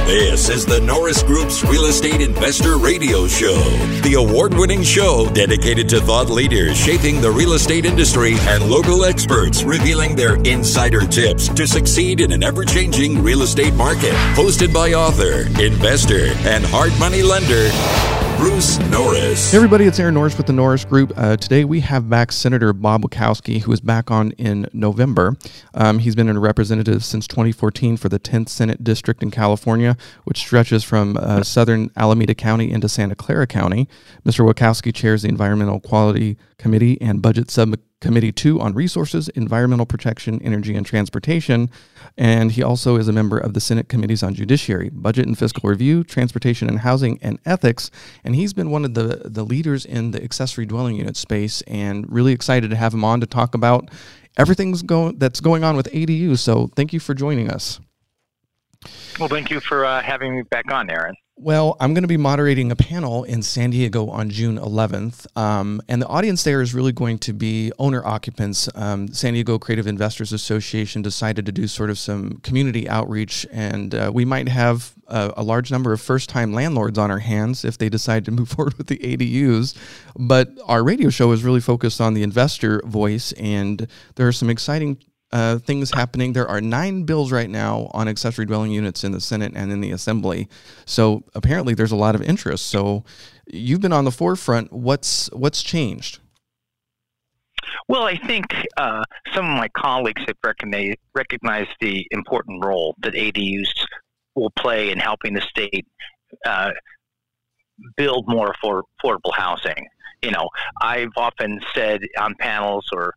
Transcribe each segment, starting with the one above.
This is the Norris Group's Real Estate Investor Radio Show, the award-winning show dedicated to thought leaders shaping the real estate industry and local experts revealing their insider tips to succeed in an ever-changing real estate market. Hosted by author, investor, and hard money lender, Bruce Norris. Hey everybody, it's Aaron Norris with the Norris Group. Today we have back Senator Bob Wieckowski, who is back on in November. He's been a representative since 2014 for the 10th Senate District in California, which stretches from southern Alameda County into Santa Clara County. Mr. Wieckowski chairs the Environmental Quality Committee and Budget Subcommittee 2 on Resources, Environmental Protection, Energy, and Transportation. And he also is a member of the Senate Committees on Judiciary, Budget and Fiscal Review, Transportation and Housing, and Ethics. And he's been one of the leaders in the accessory dwelling unit space, and really excited to have him on to talk about everything that's going on with ADUs. So thank you for joining us. Well, thank you for having me back on, Aaron. Well, I'm going to be moderating a panel in San Diego on June 11th, and the audience there is really going to be owner-occupants. San Diego Creative Investors Association decided to do sort of some community outreach, and we might have a large number of first-time landlords on our hands if they decide to move forward with the ADUs. But our radio show is really focused on the investor voice, and there are some exciting things happening. There are 9 bills right now on accessory dwelling units in the Senate and in the Assembly. So apparently there's a lot of interest. So you've been on the forefront. What's changed? Well, I think some of my colleagues have recognized the important role that ADUs will play in helping the state build more affordable housing. You know, I've often said on panels or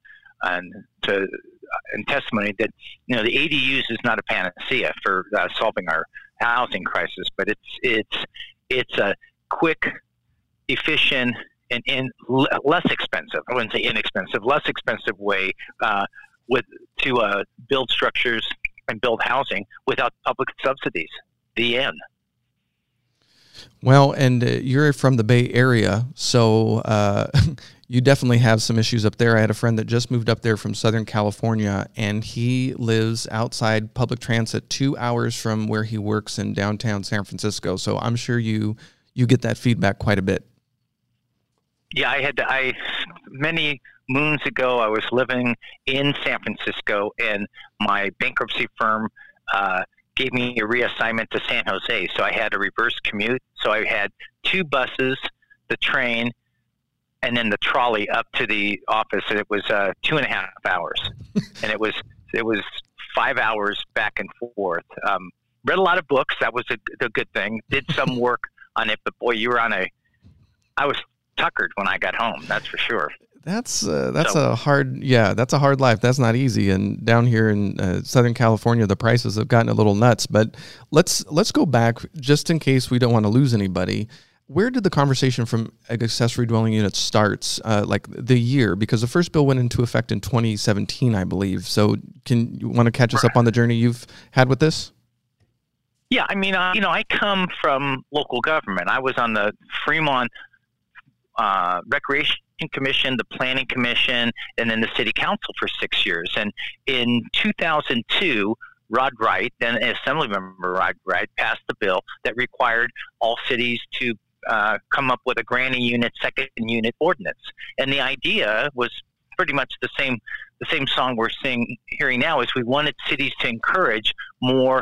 in testimony that, you know, the ADUs is not a panacea for solving our housing crisis, but it's a quick, efficient, and less expensive. I wouldn't say inexpensive, less expensive way to build structures and build housing without public subsidies. The end. Well, and you're from the Bay Area, so you definitely have some issues up there. I had a friend that just moved up there from Southern California, and he lives outside public transit 2 hours from where he works in downtown San Francisco. So I'm sure you get that feedback quite a bit. Yeah, many moons ago, I was living in San Francisco, and my bankruptcy firm gave me a reassignment to San Jose. So I had a reverse commute. So I had 2 buses, the train, and then the trolley up to the office. And it was 2.5 hours. And it was 5 hours back and forth. Read a lot of books. That was a good thing. Did some work on it. But boy, I was tuckered when I got home. That's for sure. That's a hard life. That's not easy. And down here in Southern California, the prices have gotten a little nuts. But let's go back just in case we don't want to lose anybody. Where did the conversation from accessory dwelling units starts, like the year? Because the first bill went into effect in 2017, I believe. So you want to catch us up on the journey you've had with this? Yeah, I mean, I come from local government. I was on the Fremont Recreation Commission, the Planning Commission, and then the City Council for 6 years. And in 2002, Rod Wright, then Assemblymember Rod Wright, passed the bill that required all cities to come up with a granny unit, second unit ordinance. And the idea was pretty much the same song we're hearing now, is we wanted cities to encourage more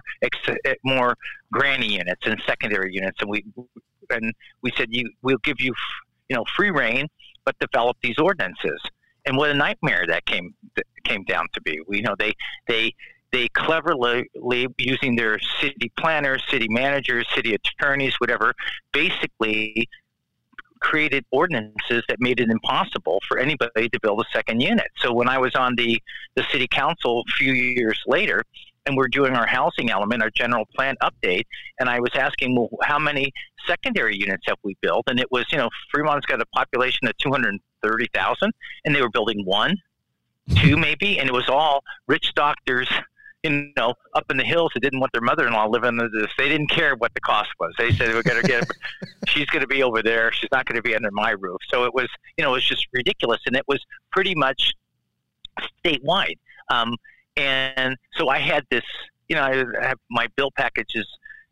granny units and secondary units. And we said, we'll give you free reign, but develop these ordinances. And what a nightmare that came down to be. They cleverly, using their city planners, city managers, city attorneys, whatever, basically created ordinances that made it impossible for anybody to build a second unit. So when I was on the city council a few years later, and we're doing our housing element, our general plan update, and I was asking, well, how many secondary units have we built? And it was, Fremont's got a population of 230,000, and they were building 1, 2 maybe, and it was all rich doctors, up in the hills that didn't want their mother-in-law living under this. They didn't care what the cost was. They said, we're going to get, she's going to be over there. She's not going to be under my roof. So it was, it was just ridiculous. And it was pretty much statewide. And so I had this, I have my bill packages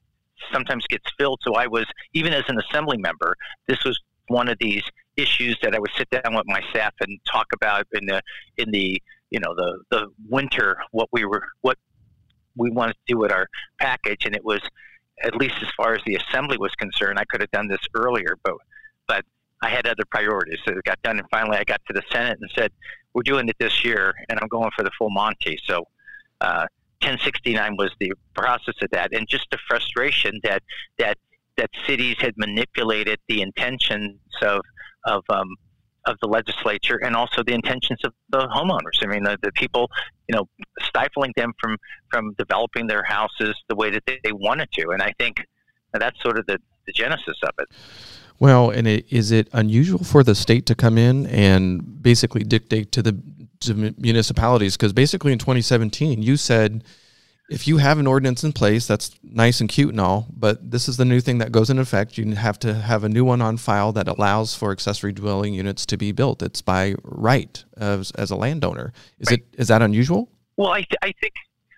sometimes gets filled. So I was, even as an assembly member, this was one of these issues that I would sit down with my staff and talk about in the the winter, what we wanted to do with our package. And it was, at least as far as the assembly was concerned, I could have done this earlier, but I had other priorities. So it got done, and finally I got to the Senate and said, we're doing it this year, and I'm going for the full Monty. So 1069 was the process of that, and just the frustration that cities had manipulated the intentions of the legislature, and also the intentions of the homeowners. I mean, the people, stifling them from developing their houses the way that they wanted to. And I think that's sort of the genesis of it. Well, and is it unusual for the state to come in and basically dictate to municipalities? Because basically in 2017, you said, if you have an ordinance in place, that's nice and cute and all, but this is the new thing that goes into effect. You have to have a new one on file that allows for accessory dwelling units to be built. It's by right as a landowner. Is that unusual? Well, I think,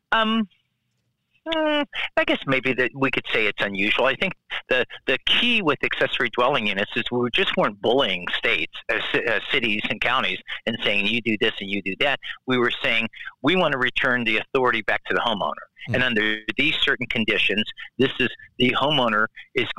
I guess maybe that we could say it's unusual. I think the key with accessory dwelling units is we just weren't bullying states, cities and counties, and saying you do this and you do that. We were saying we want to return the authority back to the homeowner. Mm-hmm. And under these certain conditions, the homeowner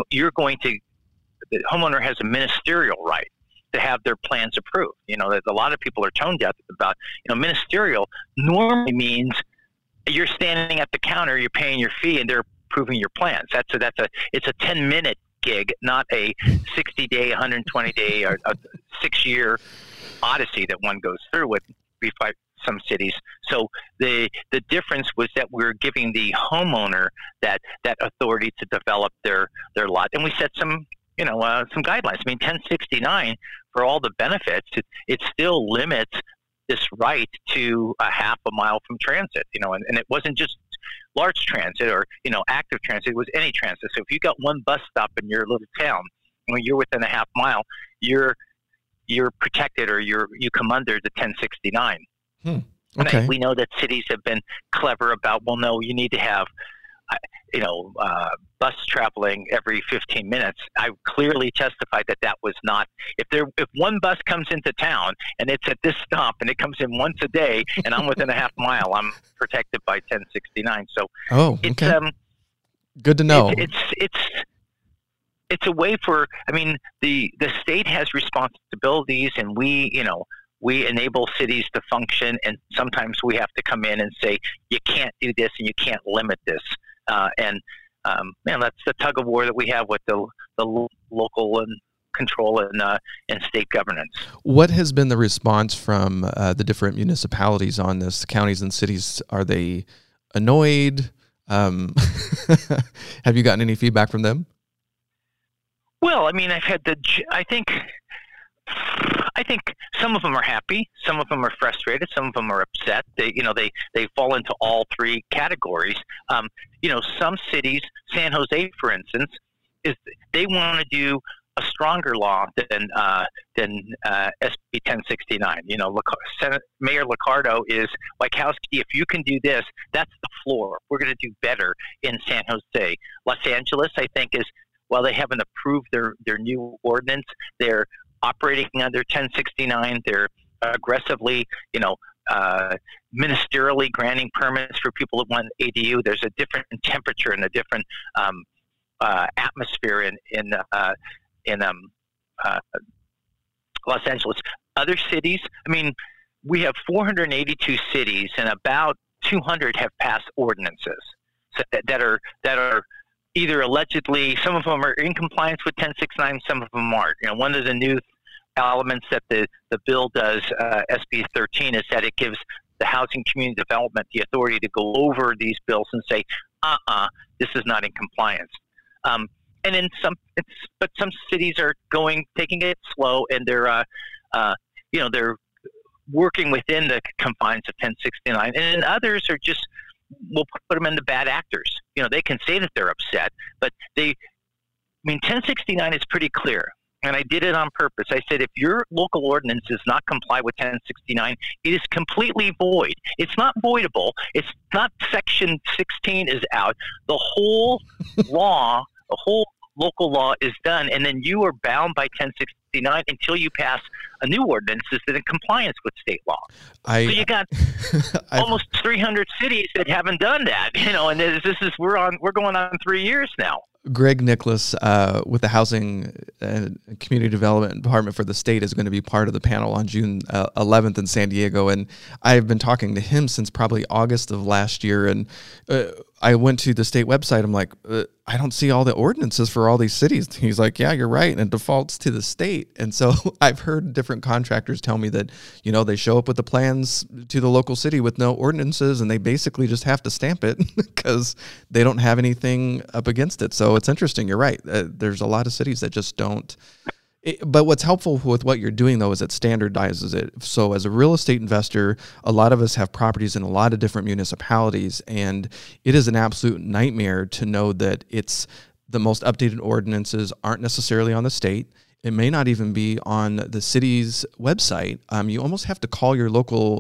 has a ministerial right to have their plans approved. That a lot of people are tone deaf about. Ministerial normally means you're standing at the counter, you're paying your fee, and they're approving your plans. It's a 10-minute gig, not a 60-day, 120-day, or a 6-year odyssey that one goes through with some cities. So the difference was that we're giving the homeowner that authority to develop their lot, and we set some guidelines. I mean, 1069, for all the benefits, it still limits this right to a half a mile from transit, and it wasn't just large transit or, active transit, it was any transit. So if you got one bus stop in your little town, when you're within a half mile, you're protected, or you come under the 1069. Okay. And we know that cities have been clever about, well, no, you need to have, bus traveling every 15 minutes. I clearly testified that was not. If one bus comes into town and it's at this stop and it comes in once a day and I'm within a half mile, I'm protected by 1069. So it's good to know. It's a way for. I mean, the state has responsibilities, and we enable cities to function, and sometimes we have to come in and say, you can't do this and you can't limit this. That's the tug of war that we have with the local and control and state governance. What has been the response from the different municipalities on this? Counties and cities, are they annoyed? Have you gotten any feedback from them? Well, I mean, I think some of them are happy, some of them are frustrated, some of them are upset. They fall into all three categories. Some cities, San Jose, for instance, they want to do a stronger law than SB 1069. Mayor Liccardo is Wachowski. If you can do this, that's the floor. We're going to do better in San Jose. Los Angeles, I think, while they haven't approved their new ordinance, they're operating under 1069. They're aggressively, ministerially granting permits for people that want ADU. There's a different temperature and a different atmosphere in Los Angeles. Other cities, I mean, we have 482 cities, and about 200 have passed ordinances that are either allegedly, some of them are in compliance with 1069, some of them aren't. One of the new elements that the bill does, SB 13, is that it gives the Housing Community Development the authority to go over these bills and say, this is not in compliance. And in some cities are taking it slow, and they're working within the confines of 1069, and others are just, we'll put them in the bad actors. They can say that they're upset, but 1069 is pretty clear. and I did it on purpose. I said, if your local ordinance does not comply with 1069, it is completely void. It's not voidable. It's not Section 16 is out. The whole law, the whole local law is done, and then you are bound by 1069 until you pass a new ordinance that's in compliance with state law. So you got almost 300 cities that haven't done that, and we're going on 3 years now. Greg Nicholas with the Housing and Community Development Department for the state is going to be part of the panel on June 11th in San Diego. And I've been talking to him since probably August of last year. And I went to the state website. I'm like, I don't see all the ordinances for all these cities. He's like, yeah, you're right. And it defaults to the state. And so I've heard different contractors tell me that, they show up with the plans to the local city with no ordinances, and they basically just have to stamp it because they don't have anything up against it. So it's interesting. You're right. There's a lot of cities that just don't. But what's helpful with what you're doing, though, is it standardizes it. So as a real estate investor, a lot of us have properties in a lot of different municipalities, and it is an absolute nightmare to know that it's the most updated ordinances aren't necessarily on the state. It may not even be on the city's website. You almost have to call your local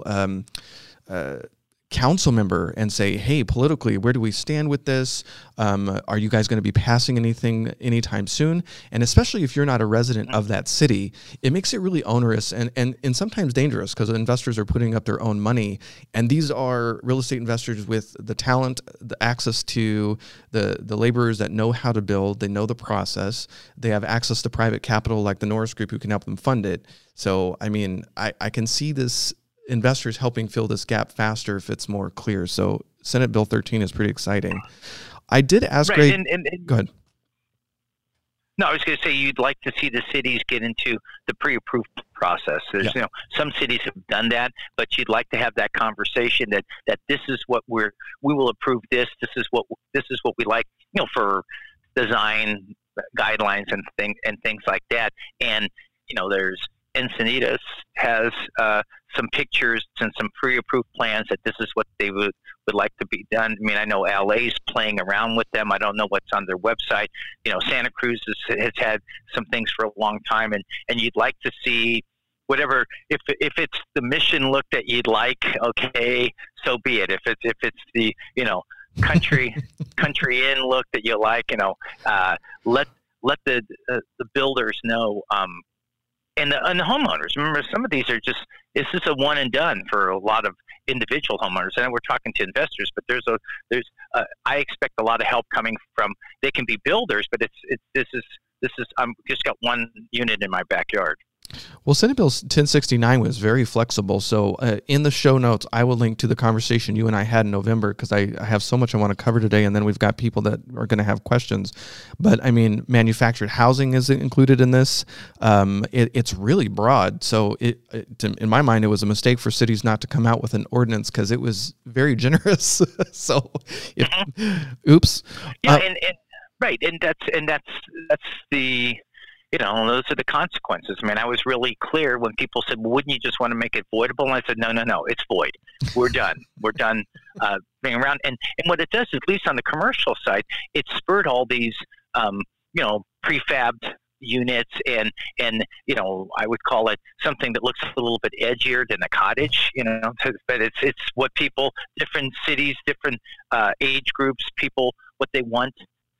council member and say, hey, politically, where do we stand with this? Are you guys going to be passing anything anytime soon? And especially if you're not a resident of that city, it makes it really onerous and sometimes dangerous because investors are putting up their own money. And these are real estate investors with the talent, the access to the laborers that know how to build. They know the process. They have access to private capital like the Norris Group who can help them fund it. So, I mean, I can see this investors helping fill this gap faster if it's more clear. So Senate Bill 13 is pretty exciting. I did ask Greg. Go ahead. No, I was going to say you'd like to see the cities get into the pre-approved process. There's, some cities have done that, but you'd like to have that conversation that this is what we will approve this. This is what we like, for design guidelines and things like that. And there's Encinitas has some pictures and some pre-approved plans that this is what they would like to be done. I mean, I know LA's playing around with them. I don't know what's on their website. Santa Cruz has had some things for a long time, and you'd like to see whatever. If it's the mission look that you'd like, okay, so be it. If it's the country inn look that you like, let the builders know. And the homeowners, remember, some of these are this is a one and done for a lot of individual homeowners. And we're talking to investors, but I expect a lot of help coming from. They can be builders, but this is I'm just got one unit in my backyard. Well, Senate Bill 1069 was very flexible. So in the show notes, I will link to the conversation you and I had in November because I have so much I want to cover today. And then we've got people that are going to have questions. But I mean, manufactured housing is included in this. It's really broad. So in my mind, it was a mistake for cities not to come out with an ordinance because it was very generous. So, oops. Yeah, right. And that's the... those are the consequences. I mean, I was really clear when people said, well, wouldn't you just want to make it voidable? And I said, no, it's void. We're done. We're done being around. And what it does, at least on the commercial side, it spurred all these, prefabbed units and I would call it something that looks a little bit edgier than a cottage, but it's what people, different cities, different age groups, people, what they want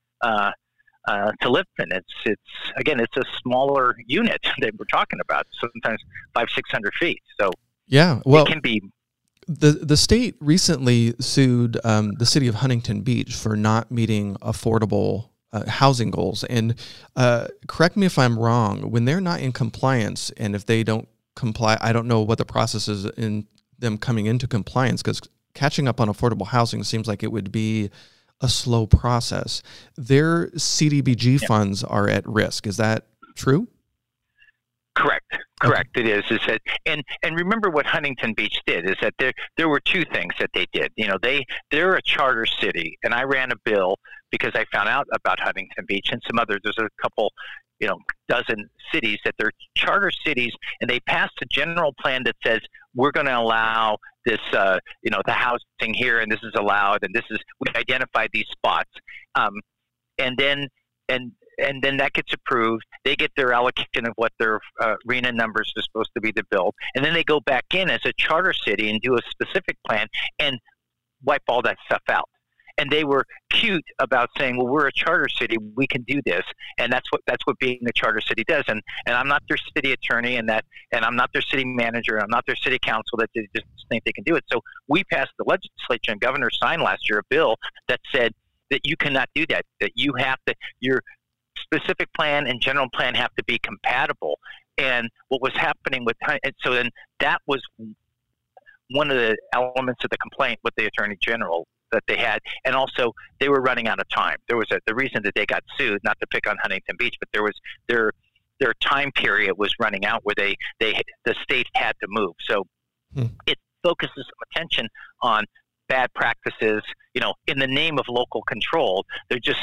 to live in. It's a smaller unit that we're talking about, sometimes 500-600 feet. So yeah, well, it can be. The state recently sued the city of Huntington Beach for not meeting affordable housing goals. And correct me if I'm wrong, when they're not in compliance and if they don't comply, I don't know what the process is in them coming into compliance, because catching up on affordable housing seems like it would be a slow process. Their CDBG funds are at risk. Is that true? Correct. It is that, and remember what Huntington Beach did is that there were two things that they did. They're a charter city, and I ran a bill because I found out about Huntington Beach and some others. There's a couple, dozen cities that they're charter cities, and they passed a general plan that says we're going to allow this, the housing here, and this is allowed, and we identified these spots, and and then that gets approved. They get their allocation of what their RHNA numbers are supposed to be to build, and then they go back in as a charter city and do a specific plan and wipe all that stuff out. And they were cute about saying, well, we're a charter city, we can do this. And that's what being a charter city does. And I'm not their city attorney and I'm not their city manager, I'm not their city council that they just think they can do it. So we passed the legislature, and Governor signed last year a bill that said that you cannot do that, that you have to, your specific plan and general plan have to be compatible. And what was happening with, and so then that was one of the elements of the complaint with the Attorney General that they had, and also they were running out of time. There was the reason that they got sued, not to pick on Huntington Beach, but there was their time period was running out where the state had to move. So it focuses some attention on bad practices, in the name of local control. They're just,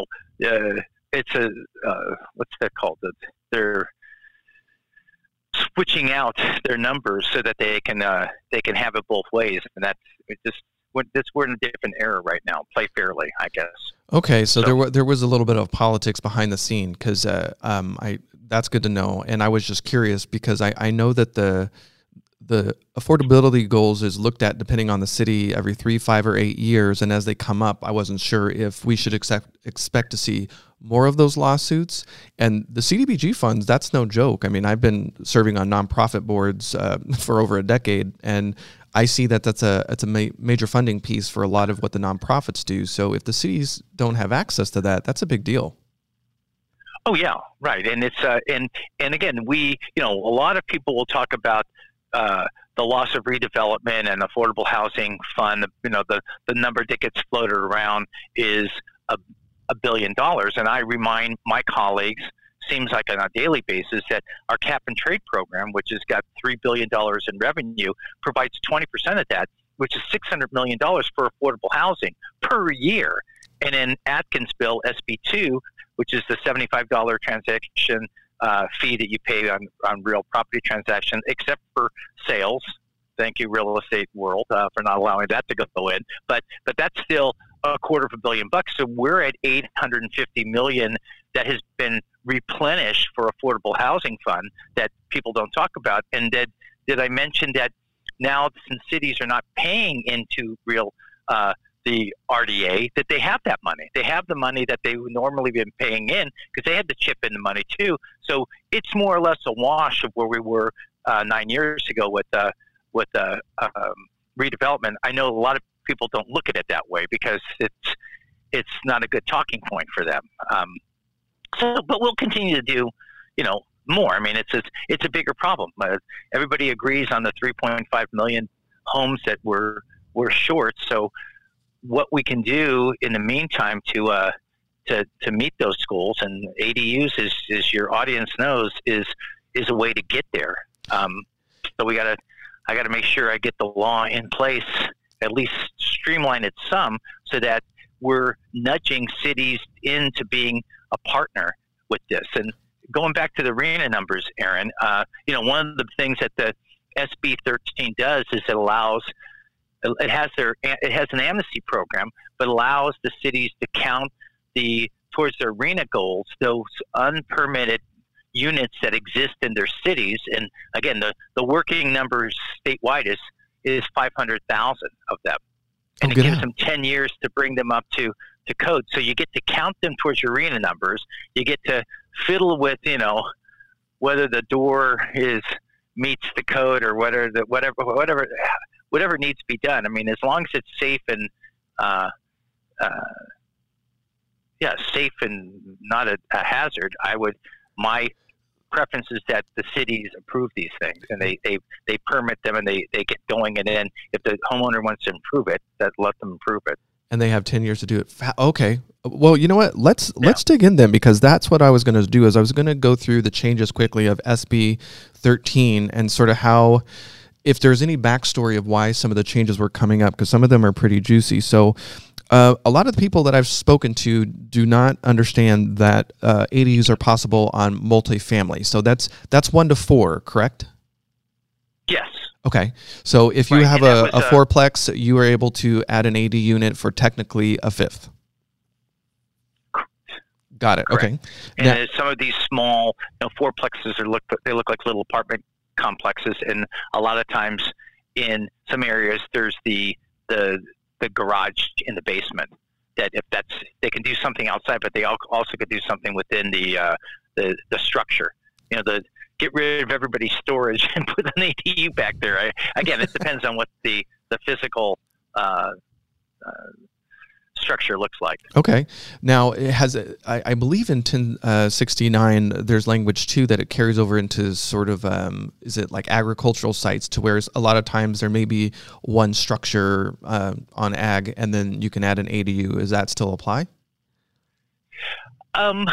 it's a what's that called? They're switching out their numbers so that they can have it both ways, and that's just. We're in a different era right now. Play fairly, I guess. Okay, so there was a little bit of politics behind the scene, because that's good to know. And I was just curious because I know that the affordability goals is looked at depending on the city every 3, 5, or 8 years, and as they come up, I wasn't sure if we should expect to see more of those lawsuits. And the CDBG funds, that's no joke. I mean, I've been serving on nonprofit boards for over a decade, and I see that it's a major funding piece for a lot of what the nonprofits do. So if the cities don't have access to that, that's a big deal. Oh yeah, right. And it's and again, a lot of people will talk about the loss of redevelopment and affordable housing fund. The number that gets floated around is $1 billion, and I remind my colleagues, seems like on a daily basis, that our cap and trade program, which has got $3 billion in revenue, provides 20% of that, which is $600 million for affordable housing per year. And in Atkins bill, SB2, which is the $75 transaction fee that you pay on real property transactions, except for sales. Thank you, real estate world, for not allowing that to go in. But that's still $250 million. So we're at $850 million that has been replenished for affordable housing fund that people don't talk about. And did I mention that now, since cities are not paying into real the RDA, that they have that money. They have the money that they would normally been paying in, because they had to chip in the money too. So it's more or less a wash of where we were 9 years ago with redevelopment. I know a lot of people don't look at it that way because it's not a good talking point for them. But we'll continue to do, more. I mean, it's a bigger problem. Everybody agrees on the 3.5 million homes that we're short. So what we can do in the meantime to meet those goals, and ADUs, as your audience knows, is a way to get there. So I gotta make sure I get the law in place, at least streamline it some, so that we're nudging cities into being a partner with this. And going back to the RHNA numbers, Aaron, one of the things that the SB 13 does is it has an amnesty program, but allows the cities to count towards their RHNA goals those unpermitted units that exist in their cities. And again, the working numbers statewide is 500,000 of them, and it gives them 10 years to bring them up to code. So you get to count them towards your RHNA numbers. You get to fiddle with whether the door meets the code or whatever needs to be done. I mean, as long as it's safe and safe and not a hazard, my preference is that the cities approve these things, and they permit them, and they get going, and then if the homeowner wants to improve it, let them improve it. And they have 10 years to do it. Okay. Well, you know what? Let's dig in then, because that's what I was going to do. Is I was going to go through the changes quickly of SB 13 and sort of how, if there's any backstory of why some of the changes were coming up, because some of them are pretty juicy. So a lot of the people that I've spoken to do not understand that ADUs are possible on multifamily. So that's 1 to 4, correct? Yes. Okay. So if you have a fourplex, you are able to add an AD unit for technically a fifth. Got it. Correct. Okay. And some of these small, fourplexes they look like little apartment complexes, and a lot of times in some areas there's the garage in the basement. That if they can do something outside, but they also could do something within the structure. Get rid of everybody's storage and put an ADU back there. Again, it depends on what the physical structure looks like. Okay. Now, I believe in 1069, there's language too that it carries over into sort of, is it like agricultural sites, to where a lot of times there may be one structure on ag, and then you can add an ADU. Does that still apply? I'm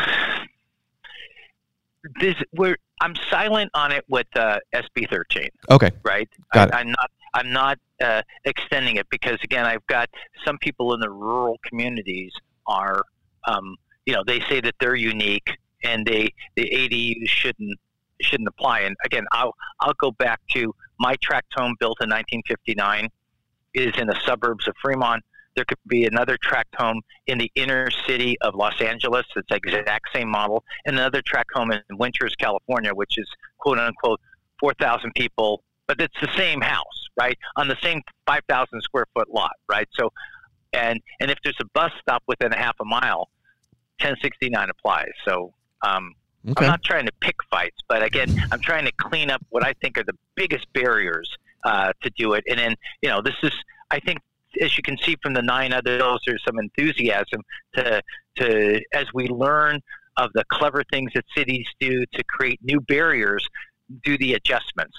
silent on it with SB 13. Okay. Right. Got it. I'm not extending it because, again, I've got some people in the rural communities are, they say that they're unique and the ADU shouldn't apply. And again, I'll go back to my tract home built in 1959 is in the suburbs of Fremont. There could be another tract home in the inner city of Los Angeles. It's the exact same model. And another tract home in Winters, California, which is quote unquote 4,000 people, but it's the same house, right? On the same 5,000 square foot lot, right? So, and if there's a bus stop within a half a mile, 1069 applies. So, okay. I'm not trying to pick fights, but again, I'm trying to clean up what I think are the biggest barriers to do it. And then, this is, I think, as you can see from the 9 other bills, there's some enthusiasm to as we learn of the clever things that cities do to create new barriers, do the adjustments.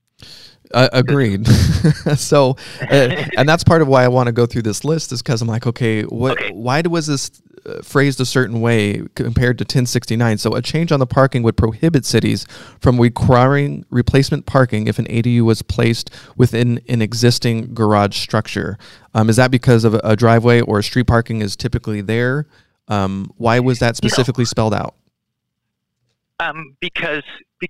Agreed. So, and that's part of why I want to go through this list, is because I'm like, why was this phrased a certain way compared to 1069? So a change on the parking would prohibit cities from requiring replacement parking if an ADU was placed within an existing garage structure. Is that because of a driveway or street parking is typically there? Why was that specifically spelled out? Because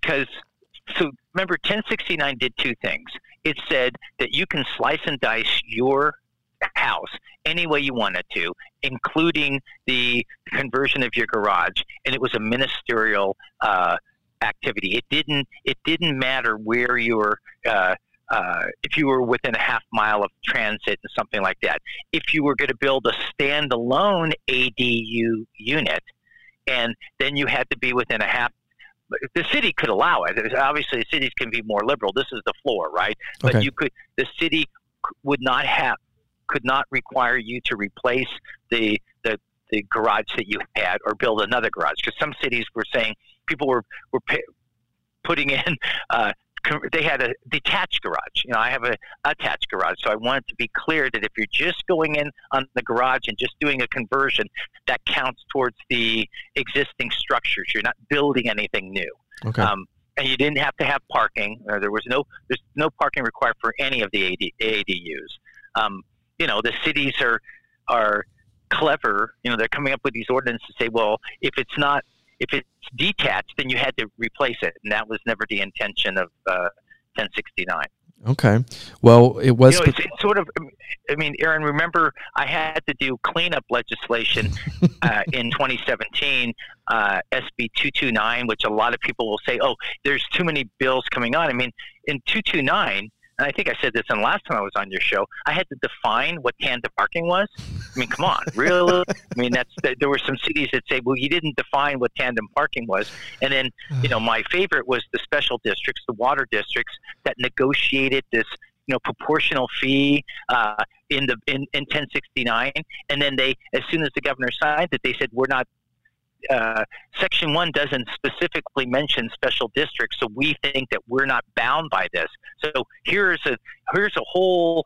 so remember, 1069 did two things. It said that you can slice and dice your house any way you wanted to, including the conversion of your garage, and it was a ministerial activity. It didn't matter where you were, if you were within a half mile of transit and something like that. If you were going to build a standalone ADU unit, and then you had to be within a half. The city could allow it. Obviously, cities can be more liberal. This is the floor, right? But the city could not require you to replace the garage that you had or build another garage, because some cities were saying people were putting in. They had a detached garage. I have a attached garage, so I wanted to be clear that if you're just going in on the garage and just doing a conversion, that counts towards the existing structures. You're not building anything new. Okay. And you didn't have to have parking. There's no parking required for any of the ADUs. The cities are clever. They're coming up with these ordinances to say, well, if it's detached, then you had to replace it, and that was never the intention of 1069. Okay. Well, it was. It's sort of. I mean, Aaron, remember I had to do cleanup legislation in 2017, SB 229, which a lot of people will say, "Oh, there's too many bills coming on." I mean, in 229. And I think I said this the last time I was on your show, I had to define what tandem parking was. I mean, come on, really? I mean, there were some cities that say, well, you didn't define what tandem parking was. And then, my favorite was the special districts, the water districts that negotiated this, proportional fee in 1069. And then as soon as the governor signed it, they said, we're not, Section 1 doesn't specifically mention special districts, so we think that we're not bound by this. So here's a whole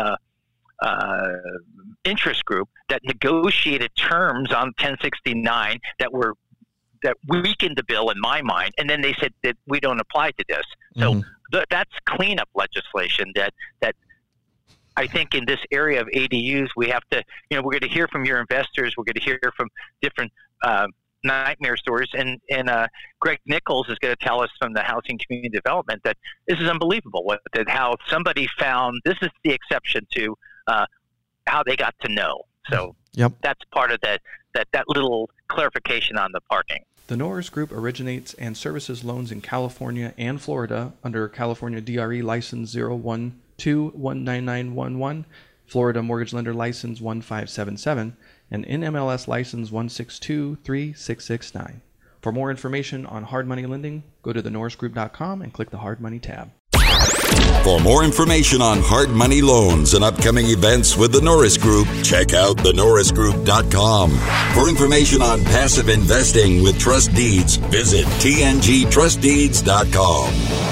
interest group that negotiated terms on 1069 that weakened the bill in my mind, and then they said that we don't apply to this. So that's cleanup legislation that I think in this area of ADUs, we have to, we're going to hear from your investors. We're going to hear from different nightmare stories. And Greg Nichols is going to tell us from the Housing Community Development that this is unbelievable, how somebody found, this is the exception to how they got to know. So that's part of the that little clarification on the parking. The Norris Group originates and services loans in California and Florida under California DRE License 012-19911, Florida Mortgage Lender License 1577, and NMLS License 1623669. For more information on hard money lending, go to thenorrisgroup.com and click the Hard Money tab. For more information on hard money loans and upcoming events with the Norris Group, check out thenorrisgroup.com. For information on passive investing with trust deeds, visit tngtrustdeeds.com.